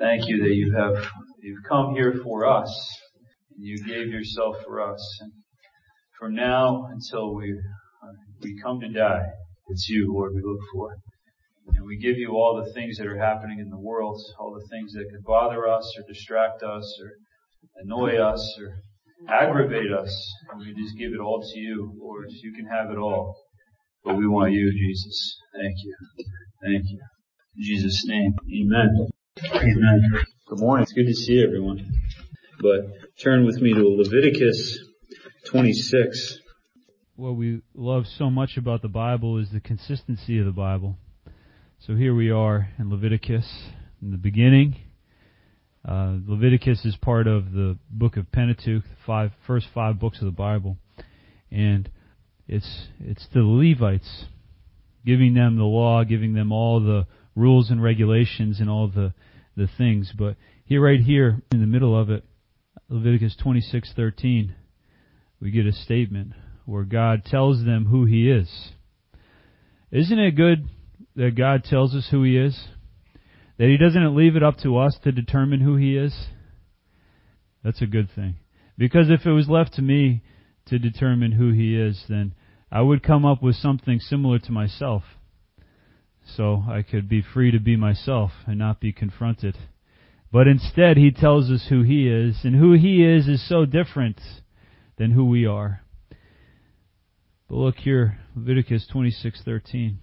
Thank you that you've come here for us. And you gave yourself for us. And from now until we come to die, it's you, Lord, we look for. And we give you all the things that are happening in the world, all the things that could bother us or distract us or annoy us or aggravate us. And we just give it all to you, Lord. You can have it all. But we want you, Jesus. Thank you. Thank you. In Jesus' name, amen. Amen. Good morning. It's good to see everyone. But turn with me to Leviticus 26. What we love so much about the Bible is the consistency of the Bible. So here we are in Leviticus, in the beginning. Leviticus is part of the book of Pentateuch, the first five books of the Bible. And it's the Levites, giving them the law, giving them all the rules and regulations and all the things. But right here in the middle of it, Leviticus 26:13, we get a statement where God tells them who He is. Isn't it good that God tells us who He is? That He doesn't leave it up to us to determine who He is? That's a good thing. Because if it was left to me to determine who He is, then I would come up with something similar to myself. So I could be free to be myself and not be confronted. But instead, He tells us who He is, and who He is so different than who we are. But look here, Leviticus 26:13.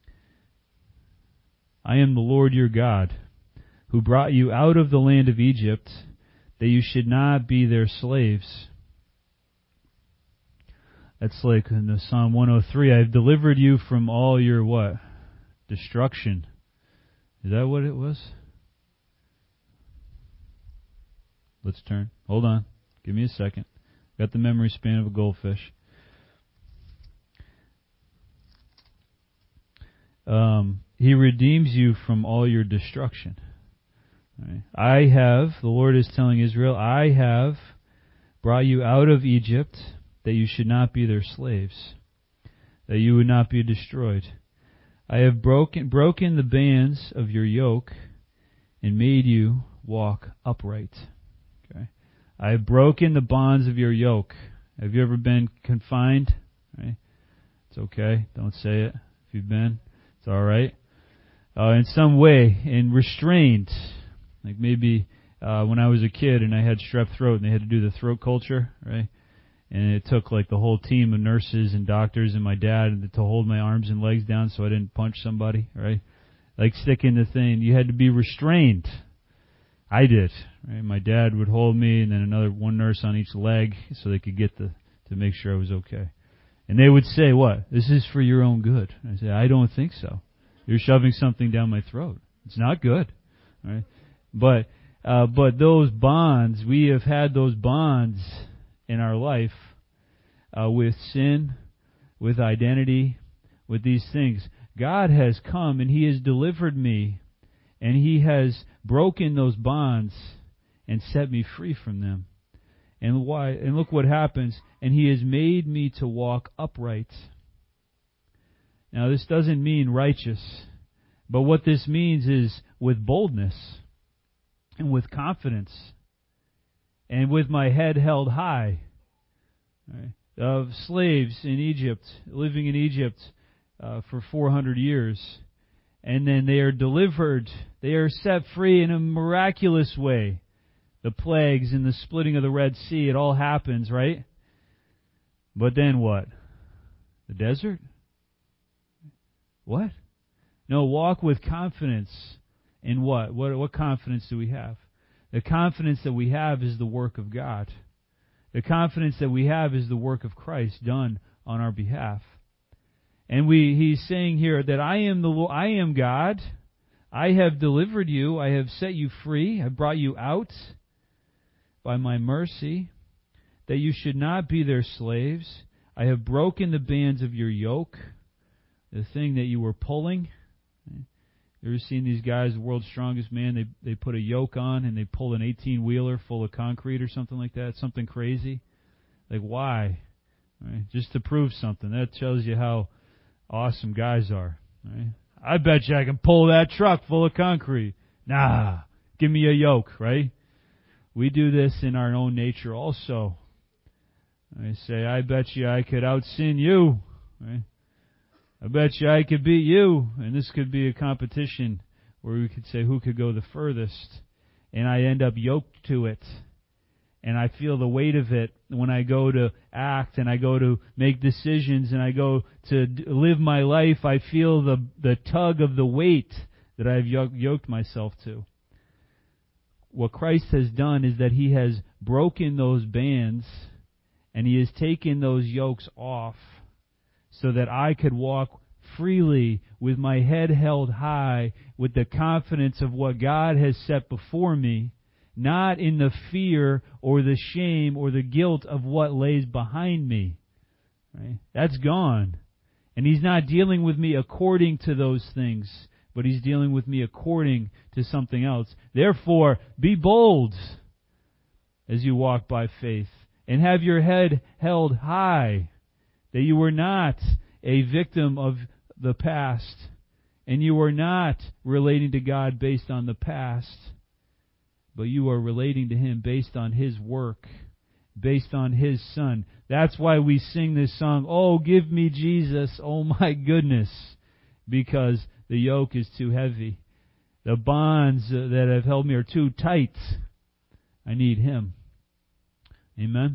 I am the Lord your God, who brought you out of the land of Egypt, that you should not be their slaves. That's like in the Psalm 103, I have delivered you from all your what? Destruction. Is that what it was? Let's turn. Hold on. Give me a second. Got the memory span of a goldfish. He redeems you from all your destruction. Right. The Lord is telling Israel, I have brought you out of Egypt that you should not be their slaves, that you would not be destroyed. I have broken the bands of your yoke and made you walk upright. Okay. I have broken the bonds of your yoke. Have you ever been confined? Right? It's okay. Don't say it. If you've been, it's all right. In some way, and restrained. Like maybe when I was a kid and I had strep throat and they had to do the throat culture, right? And it took like the whole team of nurses and doctors and my dad to hold my arms and legs down so I didn't punch somebody, right? Like sticking the thing. You had to be restrained. I did. Right? My dad would hold me and then one nurse on each leg so they could get to make sure I was okay. And they would say, what? This is for your own good. I say, I don't think so. You're shoving something down my throat. It's not good. Right? But those bonds, we have had those bonds in our life with sin, with identity, with these things. God has come and He has delivered me and He has broken those bonds and set me free from them. And why? And look what happens. And He has made me to walk upright. Now this doesn't mean righteous, but what this means is with boldness and with confidence and with my head held high. Right? Of slaves in Egypt, living in Egypt for 400 years. And then they are delivered. They are set free in a miraculous way. The plagues and the splitting of the Red Sea, it all happens, right? But then what? The desert? What? No, walk with confidence in what? What confidence do we have? The confidence that we have is the work of God. The confidence that we have is the work of Christ done on our behalf. And He's saying here that I am God. I have delivered you. I have set you free. I brought you out by my mercy, that you should not be their slaves. I have broken the bands of your yoke, the thing that you were pulling. You ever seen these guys, the world's strongest man, they put a yoke on and they pull an 18-wheeler full of concrete or something like that, something crazy? Like, why? Right? Just to prove something. That tells you how awesome guys are. Right? I bet you I can pull that truck full of concrete. Nah, Give me a yoke, right? We do this in our own nature also. I say, I bet you I could out-sin you, right? I bet you I could beat you. And this could be a competition where we could say who could go the furthest. And I end up yoked to it. And I feel the weight of it when I go to act and I go to make decisions and I go to live my life. I feel the tug of the weight that I've yoked myself to. What Christ has done is that He has broken those bands and He has taken those yokes off so that I could walk freely with my head held high with the confidence of what God has set before me, not in the fear or the shame or the guilt of what lays behind me. Right? That's gone. And He's not dealing with me according to those things, but He's dealing with me according to something else. Therefore, be bold as you walk by faith, and have your head held high, that you are not a victim of the past, and you are not relating to God based on the past, but you are relating to Him based on His work, based on His Son. That's why we sing this song, "Oh, give me Jesus, oh my goodness," because the yoke is too heavy. The bonds that have held me are too tight. I need Him. Amen?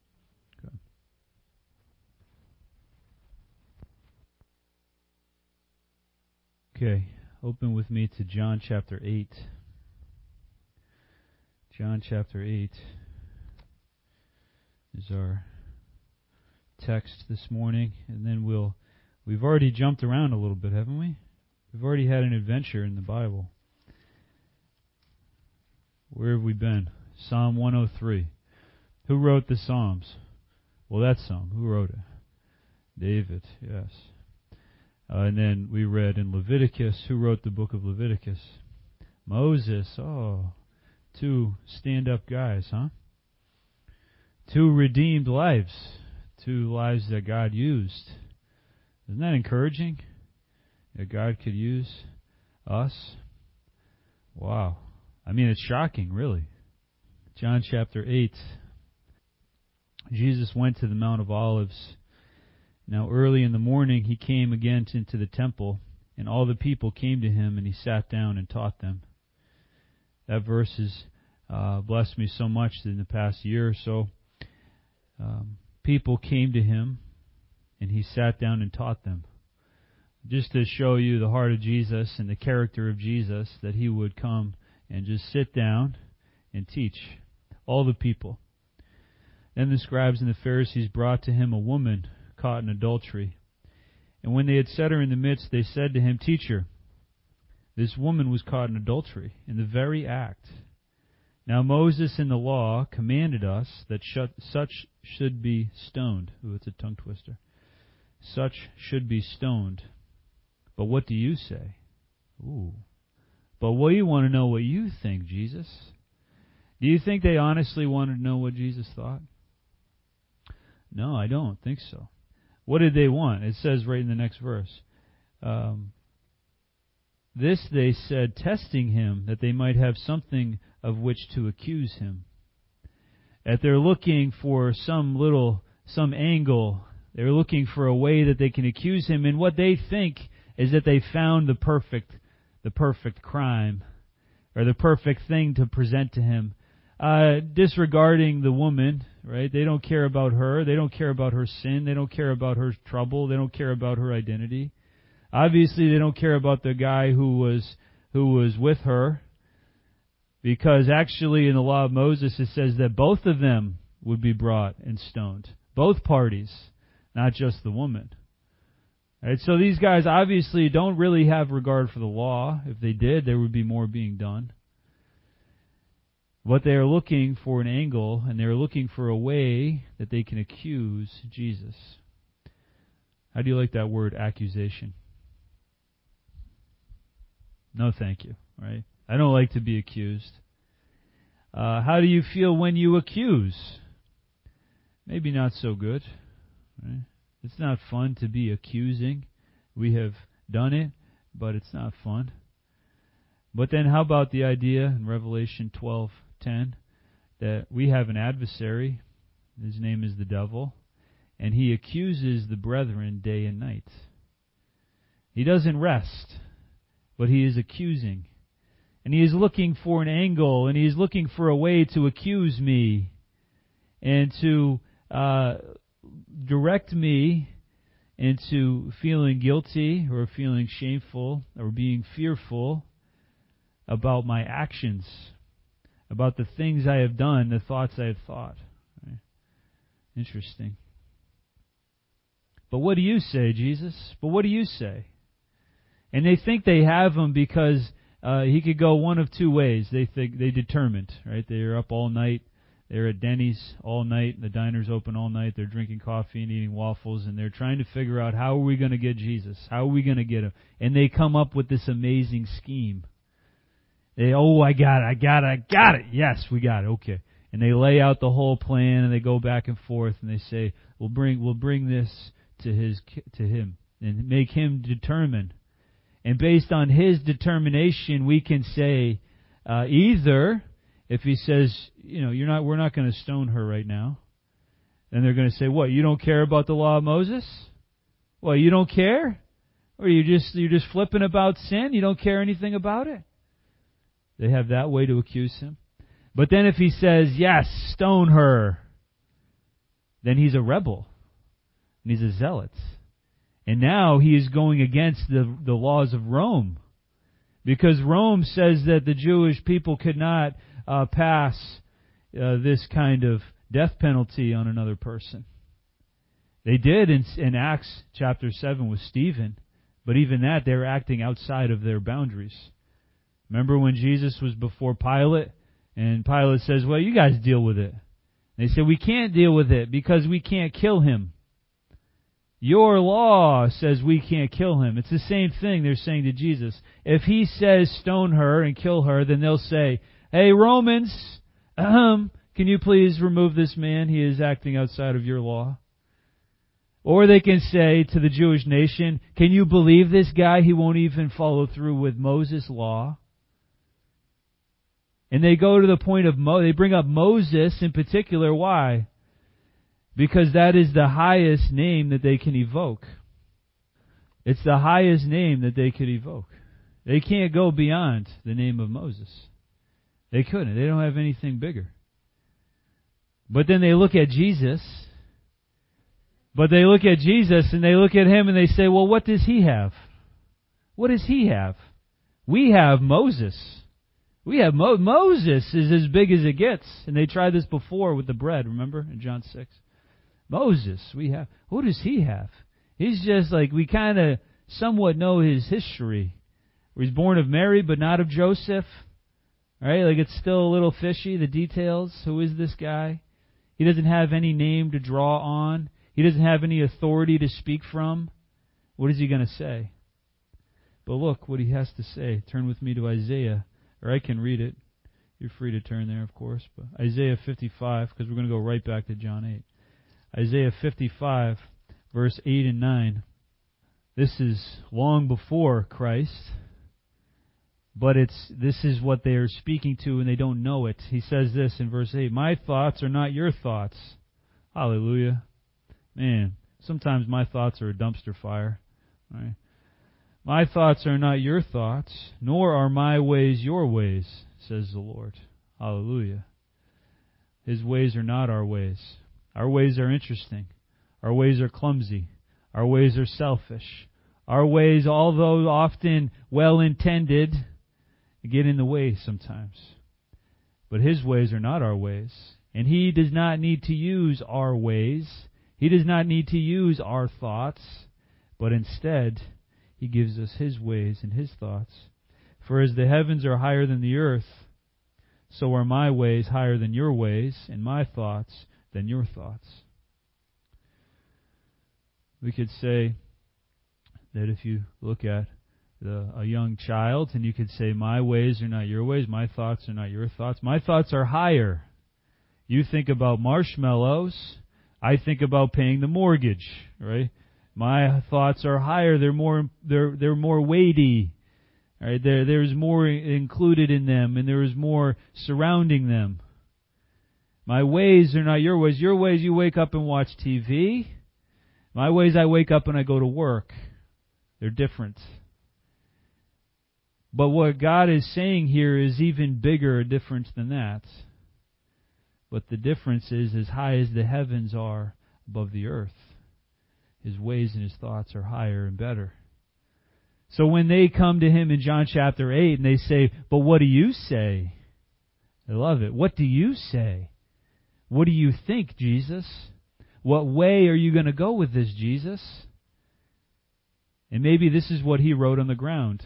Okay, open with me to John chapter 8. John chapter 8 is our text this morning, and then we've already jumped around a little bit, haven't we? We've already had an adventure in the Bible. Where have we been? Psalm 103. Who wrote the Psalms? Well, that song. Who wrote it? David, yes. And then we read in Leviticus. Who wrote the book of Leviticus? Moses. Oh, two stand-up guys, huh? Two redeemed lives. Two lives that God used. Isn't that encouraging? That God could use us? Wow. I mean, it's shocking, really. John chapter 8. Jesus went to the Mount of Olives. Now early in the morning He came again into the temple, and all the people came to Him, and He sat down and taught them. That verse has blessed me so much in the past year or so. People came to Him, and He sat down and taught them. Just to show you the heart of Jesus and the character of Jesus, that He would come and just sit down and teach all the people. Then the scribes and the Pharisees brought to Him a woman caught in adultery. And when they had set her in the midst, they said to Him, "Teacher, this woman was caught in adultery, in the very act. Now Moses in the law commanded us that such should be stoned." Ooh, it's a tongue twister. "Such should be stoned. But what do you say?" Ooh. But we want to know what you think, Jesus. Do you think they honestly wanted to know what Jesus thought? No, I don't think so. What did they want? It says right in the next verse. This they said, testing Him, that they might have something of which to accuse Him. That they're looking for some angle. They're looking for a way that they can accuse Him. And what they think is that they found the perfect crime, or the perfect thing to present to Him. Disregarding the woman, right? They don't care about her. They don't care about her sin. They don't care about her trouble. They don't care about her identity. Obviously, they don't care about the guy who was with her, because actually in the law of Moses it says that both of them would be brought and stoned. Both parties, not just the woman. Right? So these guys obviously don't really have regard for the law. If they did, there would be more being done. But they are looking for an angle, and they are looking for a way that they can accuse Jesus. How do you like that word, accusation? No, thank you. Right? I don't like to be accused. How do you feel when you accuse? Maybe not so good. Right? It's not fun to be accusing. We have done it, but it's not fun. But then how about the idea in Revelation 12:10 that we have an adversary, his name is the devil, and he accuses the brethren day and night. He doesn't rest, but he is accusing. And he is looking for an angle, and he is looking for a way to accuse me and to direct me into feeling guilty or feeling shameful or being fearful about my actions, about the things I have done, the thoughts I have thought. Right? Interesting. But what do you say, Jesus? But what do you say? And they think they have him because he could go one of two ways. They think they determined, right? They're up all night. They're at Denny's all night. The diner's open all night. They're drinking coffee and eating waffles, and they're trying to figure out how are we going to get Jesus? How are we going to get him? And they come up with this amazing scheme. I got it. Yes, we got it. Okay. And they lay out the whole plan, and they go back and forth, and they say, we'll bring this to him and make him determine. And based on his determination, we can say either if he says, we're not going to stone her right now, then they're going to say, what? You don't care about the law of Moses? Well, you don't care, or you're just flipping about sin? You don't care anything about it? They have that way to accuse him. But then if he says, yes, stone her, then he's a rebel. And he's a zealot. And now he is going against the laws of Rome. Because Rome says that the Jewish people could not pass this kind of death penalty on another person. They did in Acts chapter 7 with Stephen. But even that, they were acting outside of their boundaries. Remember when Jesus was before Pilate, and Pilate says, well, you guys deal with it. And they said, we can't deal with it because we can't kill him. Your law says we can't kill him. It's the same thing they're saying to Jesus. If he says stone her and kill her, then they'll say, hey, Romans, can you please remove this man? He is acting outside of your law. Or they can say to the Jewish nation, can you believe this guy? He won't even follow through with Moses' law. And they go to the point of they bring up Moses in particular. Why? Because that is the highest name that they can evoke. It's the highest name that they could evoke. They can't go beyond the name of Moses. They couldn't. They don't have anything bigger. But then they look at Jesus. And they look at him and they say, well, what does he have? What does he have? We have Moses. We have Moses is as big as it gets. And they tried this before with the bread, remember, in John 6. Moses, we have. What does he have? He's just like, we kind of somewhat know his history. He's born of Mary, but not of Joseph. Right? Like it's still a little fishy, the details. Who is this guy? He doesn't have any name to draw on. He doesn't have any authority to speak from. What is he going to say? But look what he has to say. Turn with me to Isaiah, or I can read it. You're free to turn there, of course. But Isaiah 55, because we're going to go right back to John 8. Isaiah 55, verse 8 and 9. This is long before Christ, but this is what they are speaking to and they don't know it. He says this in verse 8, my thoughts are not your thoughts. Hallelujah. Man, sometimes my thoughts are a dumpster fire. Right? My thoughts are not your thoughts, nor are my ways your ways, says the Lord. Hallelujah. His ways are not our ways. Our ways are interesting. Our ways are clumsy. Our ways are selfish. Our ways, although often well-intended, get in the way sometimes. But His ways are not our ways. And He does not need to use our ways. He does not need to use our thoughts. But instead, He gives us His ways and His thoughts. For as the heavens are higher than the earth, so are my ways higher than your ways, and my thoughts than your thoughts. We could say that if you look at a young child and you could say, my ways are not your ways, my thoughts are not your thoughts. My thoughts are higher. You think about marshmallows, I think about paying the mortgage, right? My thoughts are higher, they're more weighty. All right, there is more included in them, and there is more surrounding them. My ways are not your ways. Your ways, you wake up and watch TV. My ways, I wake up and I go to work. They're different. But what God is saying here is even bigger a difference than that. But the difference is as high as the heavens are above the earth. His ways and His thoughts are higher and better. So when they come to Him in John chapter 8 and they say, but what do you say? I love it. What do you say? What do you think, Jesus? What way are you going to go with this, Jesus? And maybe this is what He wrote on the ground.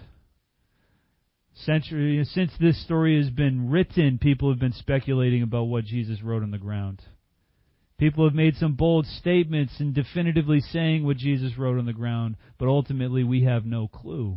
Since this story has been written, people have been speculating about what Jesus wrote on the ground. People have made some bold statements and definitively saying what Jesus wrote on the ground, but ultimately we have no clue.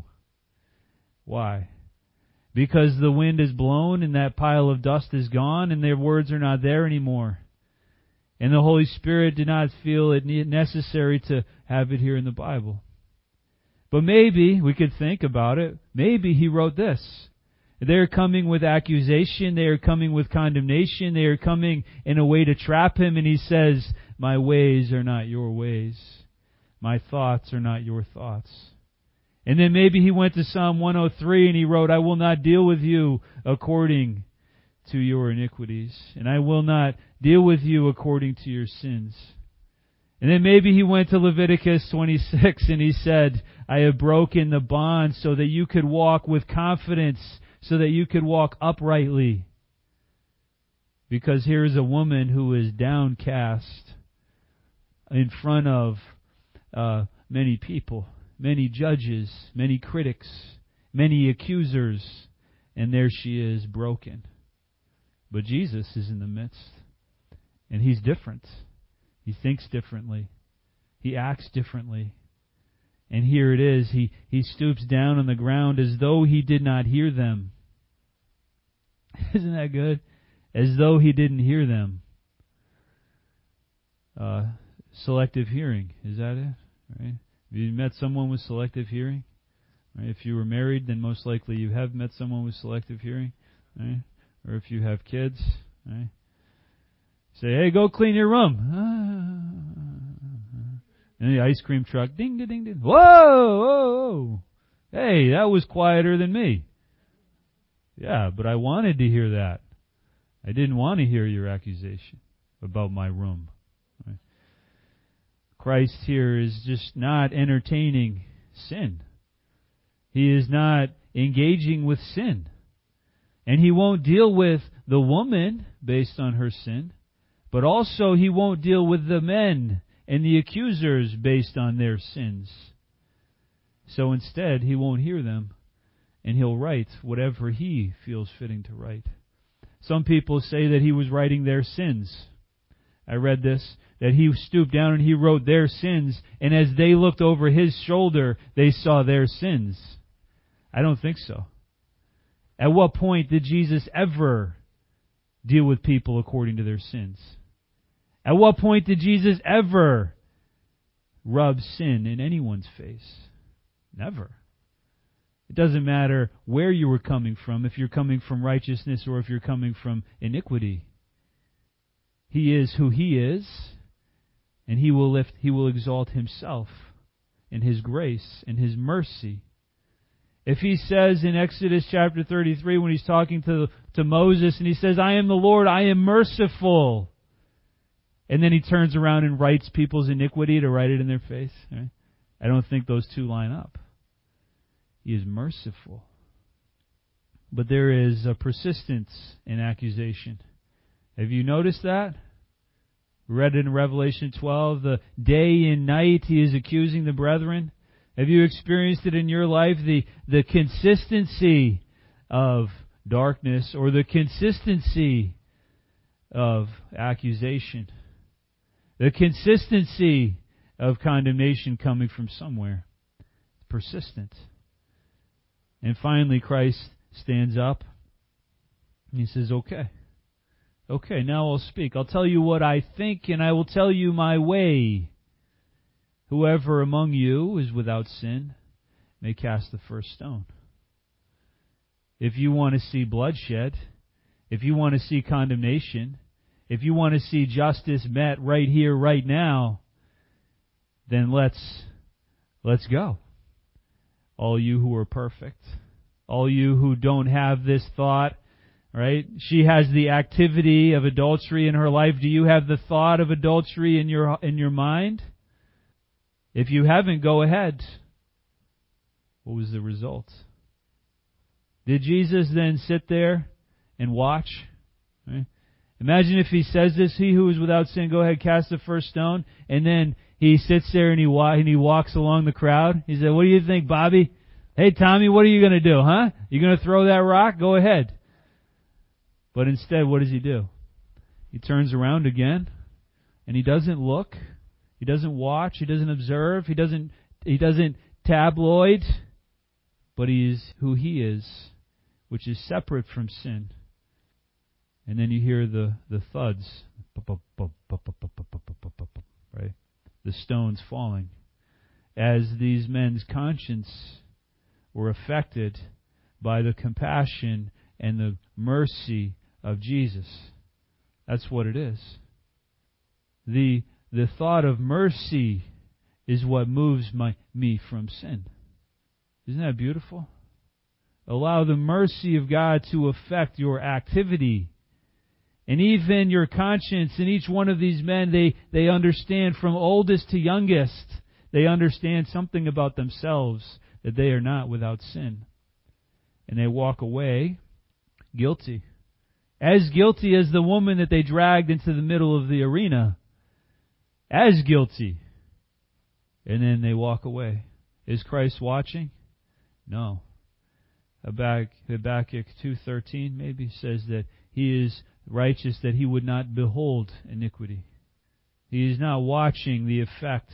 Why? Because the wind is blown and that pile of dust is gone and their words are not there anymore. And the Holy Spirit did not feel it necessary to have it here in the Bible. But maybe, we could think about it, maybe He wrote this. They're coming with accusation, they are coming with condemnation, they are coming in a way to trap Him, and He says, my ways are not your ways. My thoughts are not your thoughts. And then maybe He went to Psalm 103 and He wrote, I will not deal with you according to your iniquities, and I will not deal with you according to your sins. And then maybe He went to Leviticus 26 and He said, I have broken the bond so that you could walk with confidence, so that you could walk uprightly. Because here is a woman who is downcast in front of many people, many judges, many critics, many accusers, and there she is broken. But Jesus is in the midst, and He's different. He thinks differently. He acts differently. And here it is, he stoops down on the ground as though He did not hear them. Isn't that good? As though He didn't hear them. Selective hearing, is that it? Right? Have you met someone with selective hearing? Right? If you were married, then most likely you have met someone with selective hearing. Right? Or if you have kids, right? Say, hey, go clean your room. And the ice cream truck, ding, ding, ding, ding. Whoa, whoa, whoa. Hey, that was quieter than me. Yeah, but I wanted to hear that. I didn't want to hear your accusation about my room. Right? Christ here is just not entertaining sin. He is not engaging with sin. And He won't deal with the woman based on her sin, but also He won't deal with the men and the accusers based on their sins. So instead, He won't hear them, and He'll write whatever He feels fitting to write. Some people say that He was writing their sins. I read this, that He stooped down and He wrote their sins, and as they looked over His shoulder, they saw their sins. I don't think so. At what point did Jesus ever deal with people according to their sins? At what point did Jesus ever rub sin in anyone's face? Never. It doesn't matter where you were coming from, if you're coming from righteousness or if you're coming from iniquity. He is who He is, and He will exalt Himself in His grace and His mercy. If He says in Exodus chapter 33 when He's talking to Moses and He says, I am the Lord, I am merciful. And then He turns around and writes people's iniquity to write it in their face. Right? I don't think those two line up. He is merciful. But there is a persistence in accusation. Have you noticed that? We read it in Revelation 12. The day and night He is accusing the brethren. Have you experienced it in your life? The consistency of darkness or the consistency of accusation. The consistency of condemnation coming from somewhere. Persistent. And finally Christ stands up and He says, okay, now I'll speak. I'll tell you what I think and I will tell you my way. Whoever among you is without sin may cast the first stone. if you want to see bloodshed, if you want to see condemnation, if you want to see justice met right here, right now, then let's go. All you who are perfect, all you who don't have this thought, right? She has the activity of adultery in her life. Do you have the thought of adultery in your mind? If you haven't, go ahead. What was the result? Did Jesus then sit there and watch? Right? Imagine if he says this, he who is without sin, go ahead, cast the first stone, and then he sits there and he walks along the crowd. He said, what do you think, Bobby? Hey, Tommy, what are you going to do, huh? You going to throw that rock? Go ahead. But instead, what does he do? He turns around again, and he doesn't look. He doesn't watch. He doesn't observe. He doesn't tabloid. But he is who he is, which is separate from sin. And then you hear the thuds, right? The stones falling. As these men's conscience were affected by the compassion and the mercy of Jesus. That's what it is. The thought of mercy is what moves me from sin. Isn't that beautiful? Allow the mercy of God to affect your activity. And even your conscience, and each one of these men, they understand from oldest to youngest, they understand something about themselves, that they are not without sin. And they walk away guilty. As guilty as the woman that they dragged into the middle of the arena. As guilty. And then they walk away. Is Christ watching? No. Habakkuk 2:13 maybe says that He is righteous, that He would not behold iniquity. He is not watching the effect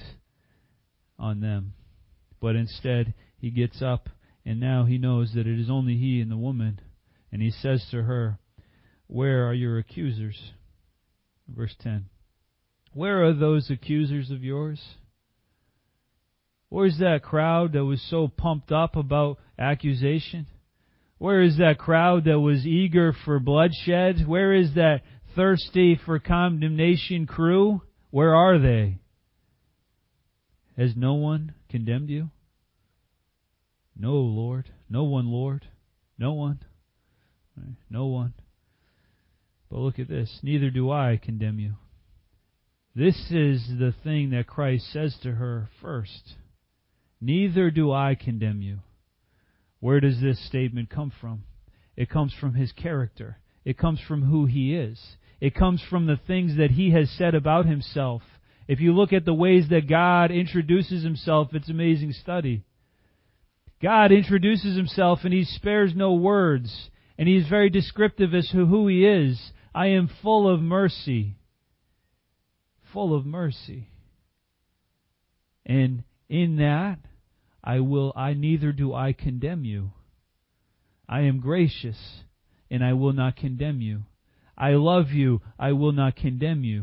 on them. But instead, He gets up, and now He knows that it is only He and the woman. And He says to her, where are your accusers? Verse 10. Where are those accusers of yours? Where's that crowd that was so pumped up about accusation? Where is that crowd that was eager for bloodshed? Where is that thirsty for condemnation crew? Where are they? Has no one condemned you? No, Lord. No one, Lord. No one. No one. But look at this. Neither do I condemn you. This is the thing that Christ says to her first. Neither do I condemn you. Where does this statement come from? It comes from His character. It comes from who He is. It comes from the things that He has said about Himself. If you look at the ways that God introduces Himself, it's an amazing study. God introduces Himself and He spares no words. And He is very descriptive as to who He is. I am full of mercy. Full of mercy. And in that, neither do I condemn you. I am gracious, and I will not condemn you. I love you, I will not condemn you.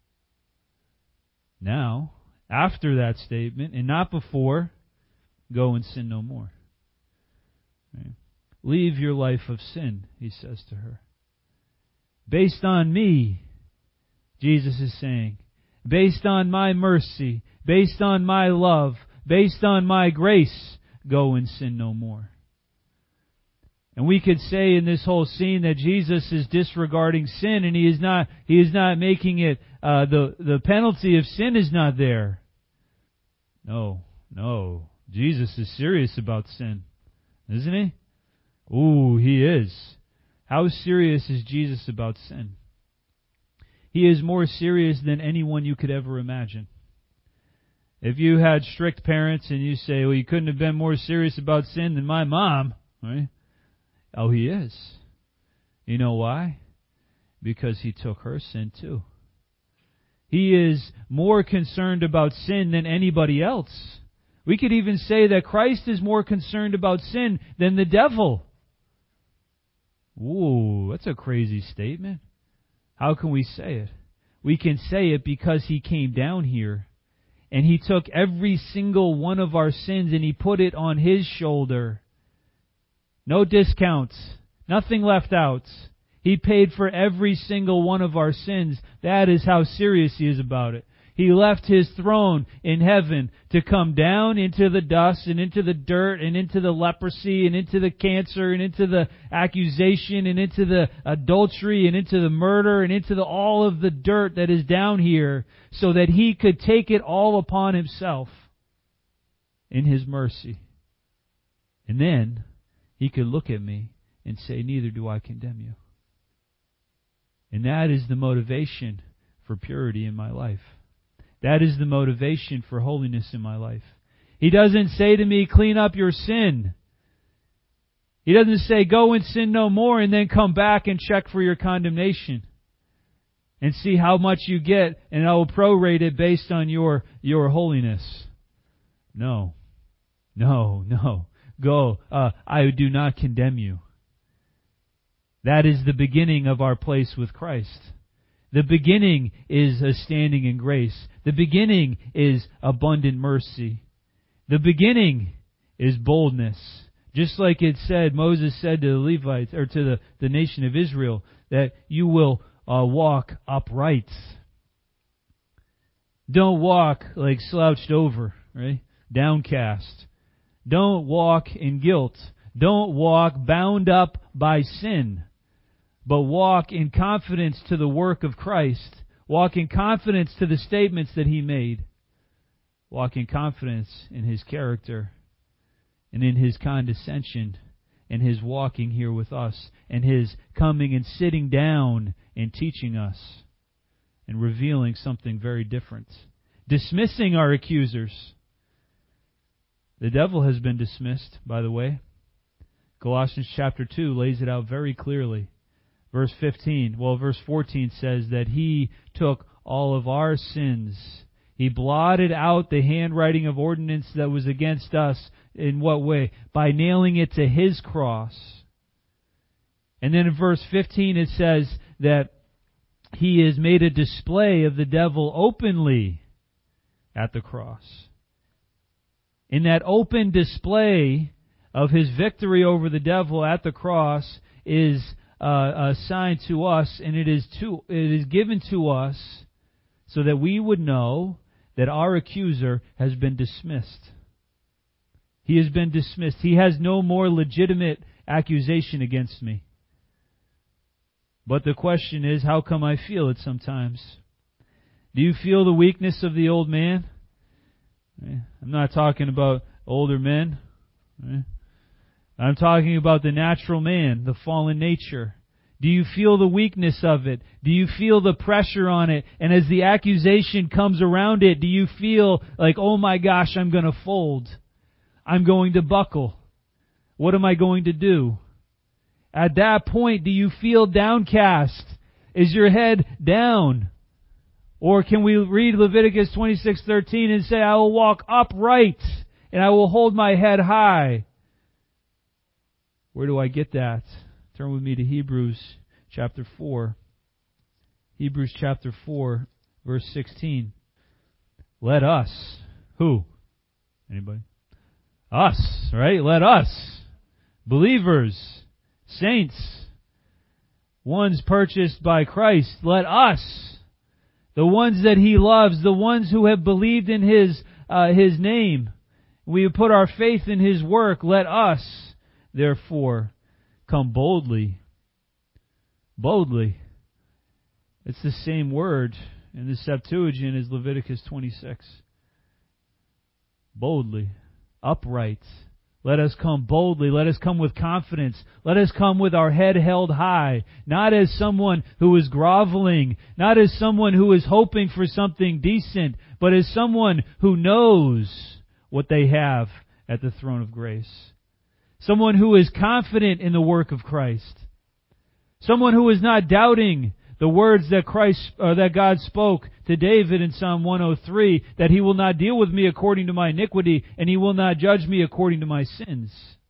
Now, after that statement, and not before, go and sin no more. Right? Leave your life of sin, He says to her. Based on me, Jesus is saying, based on my mercy, based on my love, based on my grace, go and sin no more. And we could say in this whole scene that Jesus is disregarding sin, and He is not making it, the penalty of sin is not there. No. Jesus is serious about sin. Isn't He? Ooh, He is. How serious is Jesus about sin? He is more serious than anyone you could ever imagine. If you had strict parents and you say, well, you couldn't have been more serious about sin than my mom, right? Oh, He is. You know why? Because He took her sin too. He is more concerned about sin than anybody else. We could even say that Christ is more concerned about sin than the devil. Ooh, that's a crazy statement. How can we say it? We can say it because He came down here and He took every single one of our sins and He put it on His shoulder. No discounts. Nothing left out. He paid for every single one of our sins. That is how serious He is about it. He left His throne in heaven to come down into the dust and into the dirt and into the leprosy and into the cancer and into the accusation and into the adultery and into the murder and into all of the dirt that is down here so that He could take it all upon Himself in His mercy. And then He could look at me and say, neither do I condemn you. And that is the motivation for purity in my life. That is the motivation for holiness in my life. He doesn't say to me, clean up your sin. He doesn't say, go and sin no more and then come back and check for your condemnation. And see how much you get and I will prorate it based on your holiness. No. Go. I do not condemn you. That is the beginning of our place with Christ. The beginning is a standing in grace. The beginning is abundant mercy. The beginning is boldness. Just like it said, Moses said to the Levites, or to the nation of Israel, that you will walk upright. Don't walk like slouched over, right? Downcast. Don't walk in guilt. Don't walk bound up by sin. But walk in confidence to the work of Christ. Walk in confidence to the statements that He made. Walk in confidence in His character and in His condescension and His walking here with us and His coming and sitting down and teaching us and revealing something very different. Dismissing our accusers. The devil has been dismissed, by the way. Colossians chapter 2 lays it out very clearly. Verse 14 says that He took all of our sins. He blotted out the handwriting of ordinance that was against us. In what way? By nailing it to His cross. And then in verse 15 it says that He has made a display of the devil openly at the cross. In that open display of His victory over the devil at the cross is a sign to us, and it is given to us so that we would know that our accuser has been dismissed. He has been dismissed. He has no more legitimate accusation against me. But the question is, how come I feel it sometimes? Do you feel the weakness of the old man? I'm not talking about older men. I'm talking about the natural man, the fallen nature. Do you feel the weakness of it? Do you feel the pressure on it? And as the accusation comes around it, do you feel like, oh my gosh, I'm going to fold. I'm going to buckle. What am I going to do? At that point, do you feel downcast? Is your head down? Or can we read Leviticus 26:13 and say, I will walk upright and I will hold my head high? Where do I get that? Turn with me to Hebrews chapter 4. Hebrews chapter 4, verse 16. Let us. Who? Anybody? Us, right? Let us. Believers. Saints. Ones purchased by Christ. Let us. The ones that He loves. The ones who have believed in His name. We have put our faith in His work. Let us, therefore, come boldly. Boldly. It's the same word in the Septuagint as Leviticus 26. Boldly. Upright. Let us come boldly. Let us come with confidence. Let us come with our head held high. Not as someone who is groveling. Not as someone who is hoping for something decent. But as someone who knows what they have at the throne of grace. Someone who is confident in the work of Christ. Someone who is not doubting the words that God spoke to David in Psalm 103, that He will not deal with me according to my iniquity, and He will not judge me according to my sins.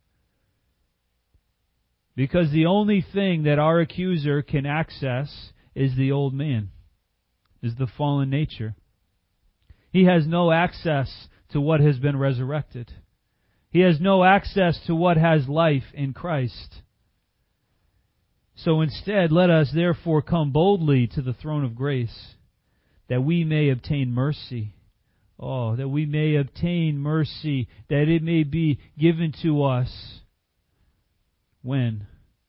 Because the only thing that our accuser can access is the old man, is the fallen nature. He has no access to what has been resurrected. He has no access to what has life in Christ. So instead, let us therefore come boldly to the throne of grace, that we may obtain mercy. Oh, that we may obtain mercy, that it may be given to us. When?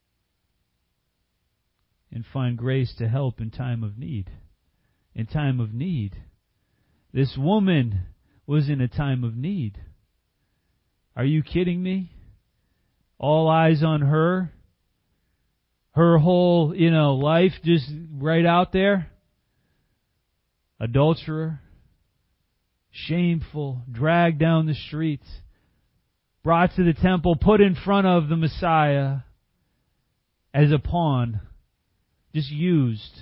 And find grace to help in time of need. In time of need. This woman was in a time of need. Are you kidding me? All eyes on her. Her whole, life just right out there. Adulterer. Shameful. Dragged down the streets. Brought to the temple. Put in front of the Messiah. As a pawn. Just used.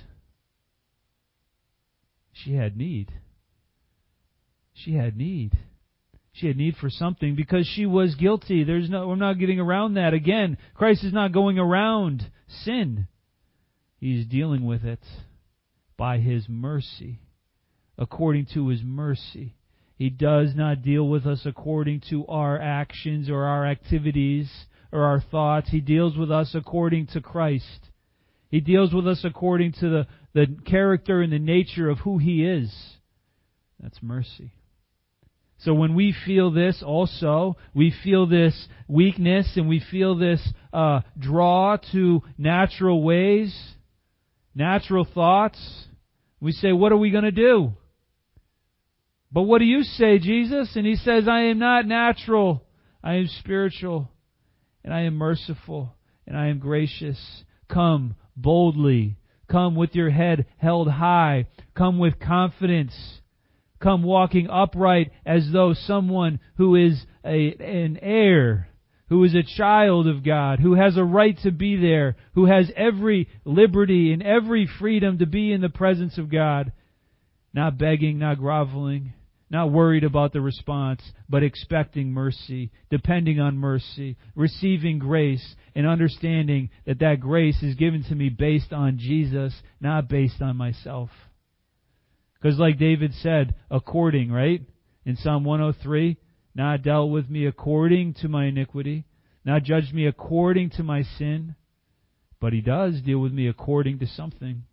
She had need. She had need. She had need for something because she was guilty. We're not getting around that. Again, Christ is not going around sin. He's dealing with it by His mercy. According to His mercy. He does not deal with us according to our actions or our activities or our thoughts. He deals with us according to Christ. He deals with us according to the character and the nature of who He is. That's mercy. So when we feel this also, we feel this weakness and we feel this draw to natural ways, natural thoughts, we say, what are we going to do? But what do you say, Jesus? And He says, I am not natural, I am spiritual, and I am merciful, and I am gracious. Come boldly. Come with your head held high. Come with confidence. Come walking upright as though someone who is an heir, who is a child of God, who has a right to be there, who has every liberty and every freedom to be in the presence of God. Not begging, not groveling, not worried about the response, but expecting mercy, depending on mercy, receiving grace, and understanding that that grace is given to me based on Jesus, not based on myself. Because like David said, according, right? In Psalm 103, not dealt with me according to my iniquity, not judged me according to my sin, but He does deal with me according to something.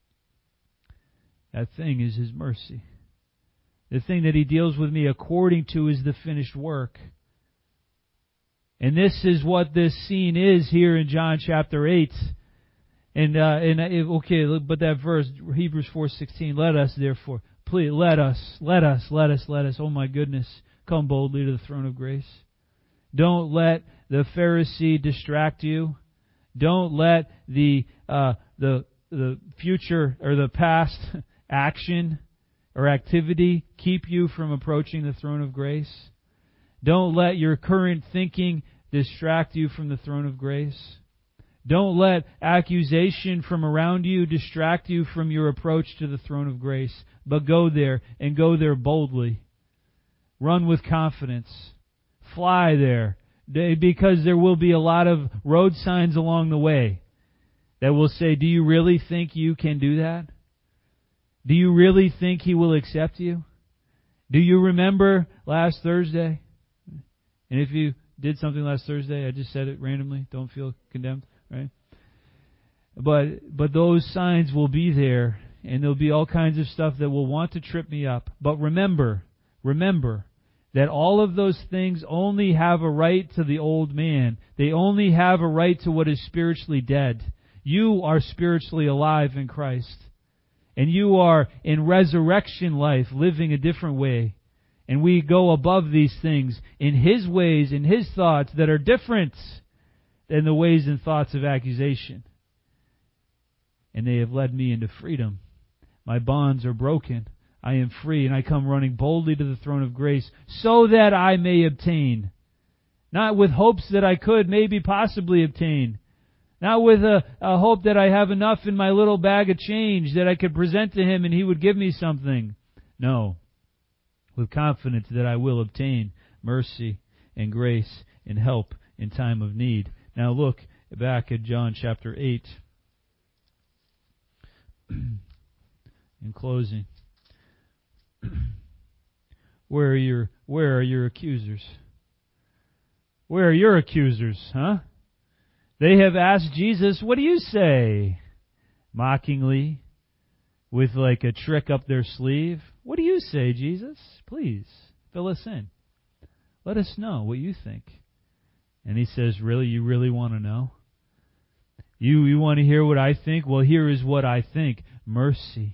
That thing is His mercy. The thing that He deals with me according to is the finished work. And this is what this scene is here in John chapter 8. But that verse, Hebrews 4:16, let us therefore, please, let us, oh my goodness, come boldly to the throne of grace. Don't let the Pharisee distract you. Don't let the future or the past action or activity keep you from approaching the throne of grace. Don't let your current thinking distract you from the throne of grace. Don't let accusation from around you distract you from your approach to the throne of grace. But go there, and go there boldly. Run with confidence. Fly there. Because there will be a lot of road signs along the way that will say, do you really think you can do that? Do you really think He will accept you? Do you remember last Thursday? And if you did something last Thursday, I just said it randomly. Don't feel condemned. Right? But those signs will be there, and there'll be all kinds of stuff that will want to trip me up. But remember that all of those things only have a right to the old man. They only have a right to what is spiritually dead. You are spiritually alive in Christ. And you are in resurrection life, living a different way. And we go above these things in His ways, in His thoughts that are different than the ways and thoughts of accusation. And they have led me into freedom. My bonds are broken. I am free, and I come running boldly to the throne of grace so that I may obtain. Not with hopes that I could maybe possibly obtain. Not with a hope that I have enough in my little bag of change that I could present to Him and He would give me something. No. With confidence that I will obtain mercy and grace and help in time of need. Now look back at John chapter 8. In closing. Where are your accusers? Where are your accusers, huh? They have asked Jesus, what do you say? Mockingly, with like a trick up their sleeve. What do you say, Jesus? Please, fill us in. Let us know what you think. And he says, really? You really want to know? You want to hear what I think? Well, here is what I think. Mercy,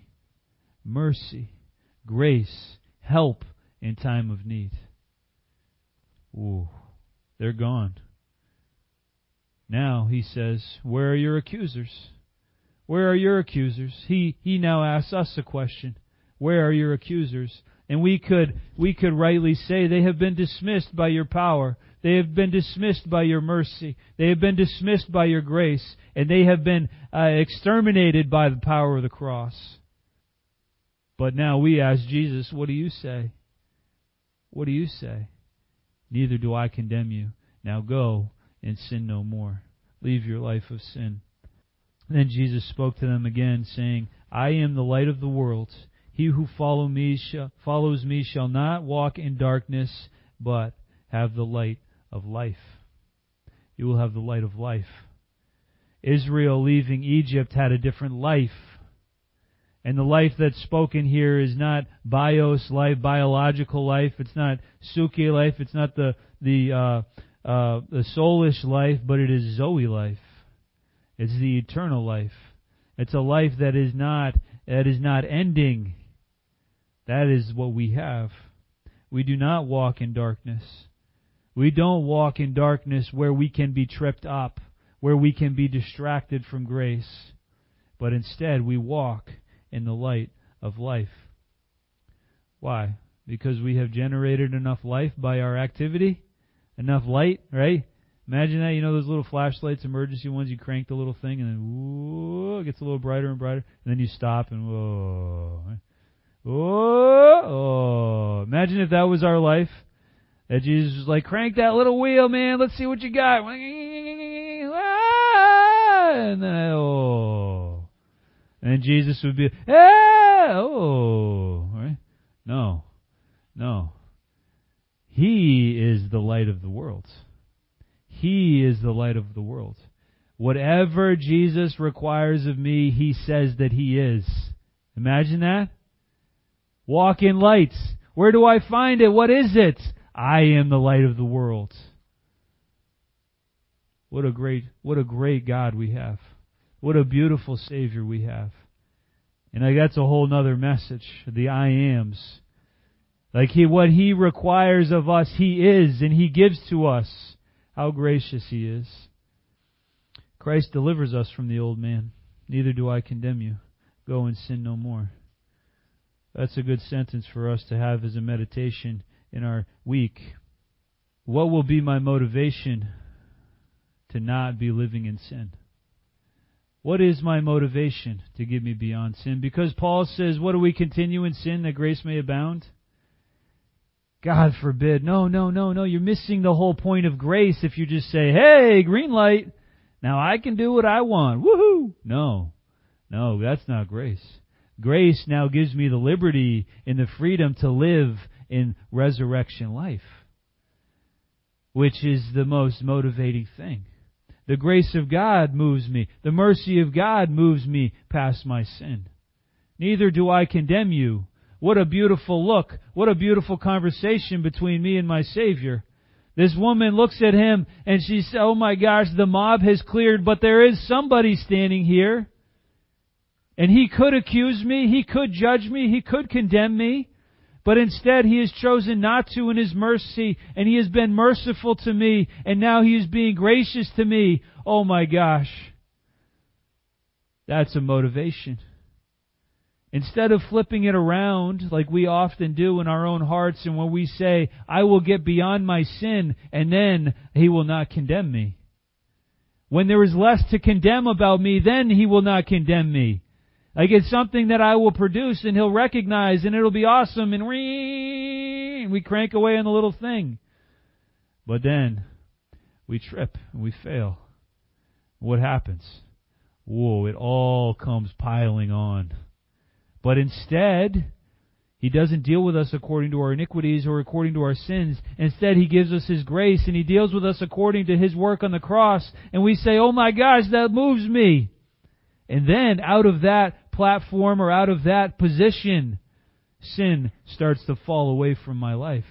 grace, help in time of need. Ooh, they're gone. Now he says, where are your accusers? Where are your accusers? He now asks us a question. Where are your accusers? And we could rightly say they have been dismissed by your power. They have been dismissed by your mercy. They have been dismissed by your grace. And they have been exterminated by the power of the cross. But now we ask Jesus, what do you say? What do you say? Neither do I condemn you. Now go and sin no more. Leave your life of sin. Then Jesus spoke to them again, saying, I am the light of the world. He who follows me shall not walk in darkness, but have the light of life. You will have the light of life. Israel leaving Egypt had a different life. And the life that's spoken here is not bios life, biological life. It's not suke life. It's not the soulish life, but it is Zoe life. It's the eternal life. It's a life that is not ending. That is what we have. We do not walk in darkness. We don't walk in darkness where we can be tripped up, where we can be distracted from grace. But instead, we walk in the light of life. Why? Because we have generated enough life by our activity? Enough light, right? Imagine that, those little flashlights, emergency ones, you crank the little thing and then, whoa, it gets a little brighter and brighter, and then you stop and whoa. Whoa. Imagine if that was our life. That Jesus was like, crank that little wheel, man, let's see what you got. And then, And then Jesus would be, right? No. He is the light of the world. He is the light of the world. Whatever Jesus requires of me, He says that He is. Imagine that. Walk in light. Where do I find it? What is it? I am the light of the world. What a great God we have. What a beautiful Savior we have. And that's a whole nother message. The I ams. What He requires of us, He is, and He gives to us. How gracious He is. Christ delivers us from the old man. Neither do I condemn you. Go and sin no more. That's a good sentence for us to have as a meditation in our week. What will be my motivation to not be living in sin? What is my motivation to get me beyond sin? Because Paul says, what do we continue in sin that grace may abound? God forbid. No. You're missing the whole point of grace if you just say, hey, green light. Now I can do what I want. Woohoo! No, that's not grace. Grace now gives me the liberty and the freedom to live in resurrection life, which is the most motivating thing. The grace of God moves me. The mercy of God moves me past my sin. Neither do I condemn you. What a beautiful look. What a beautiful conversation between me and my Savior. This woman looks at him and she says, oh my gosh, the mob has cleared, but there is somebody standing here. And he could accuse me, he could judge me, he could condemn me. But instead he has chosen not to in His mercy, and He has been merciful to me, and now He is being gracious to me. Oh my gosh. That's a motivation. Instead of flipping it around like we often do in our own hearts, and when we say, I will get beyond my sin, and then He will not condemn me. When there is less to condemn about me, then He will not condemn me. It's something that I will produce and He'll recognize and it'll be awesome and we crank away on the little thing. But then we trip and we fail. What happens? Whoa, it all comes piling on. But instead, He doesn't deal with us according to our iniquities or according to our sins. Instead, He gives us His grace, and He deals with us according to His work on the cross. And we say, oh my gosh, that moves me. And then, out of that platform or out of that position, sin starts to fall away from my life.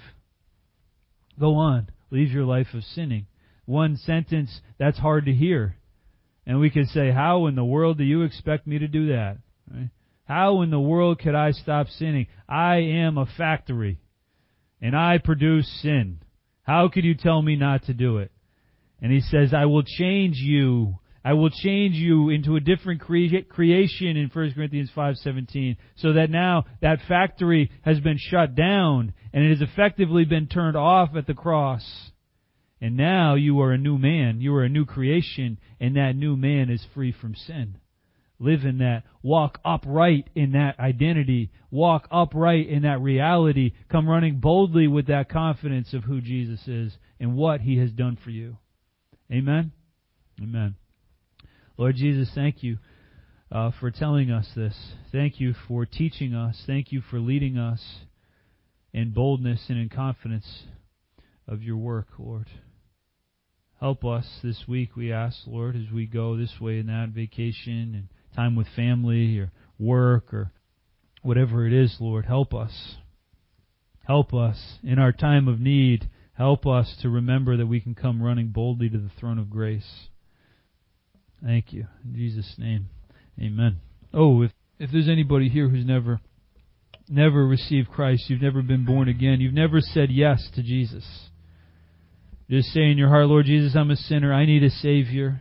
Go on. Leave your life of sinning. One sentence, that's hard to hear. And we could say, how in the world do you expect me to do that? Right? How in the world could I stop sinning? I am a factory, and I produce sin. How could you tell me not to do it? And He says, I will change you. I will change you into a different creation in 1 Corinthians 5:17, so that now that factory has been shut down, and it has effectively been turned off at the cross. And now you are a new man. You are a new creation, and that new man is free from sin. Live in that. Walk upright in that identity. Walk upright in that reality. Come running boldly with that confidence of who Jesus is and what He has done for you. Amen? Amen. Lord Jesus, thank You for telling us this. Thank You for teaching us. Thank You for leading us in boldness and in confidence of Your work, Lord. Help us this week, we ask, Lord, as we go this way and that, vacation and time with family or work or whatever it is, Lord. Help us. Help us in our time of need. Help us to remember that we can come running boldly to the throne of grace. Thank You. In Jesus' name, amen. Oh, if there's anybody here who's never received Christ, you've never been born again, you've never said yes to Jesus. Just say in your heart, Lord Jesus, I'm a sinner. I need a Savior.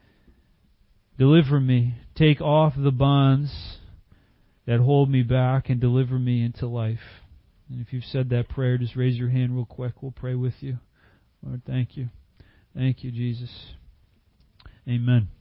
Deliver me. Take off the bonds that hold me back and deliver me into life. And if you've said that prayer, just raise your hand real quick. We'll pray with you. Lord, thank You. Thank You, Jesus. Amen.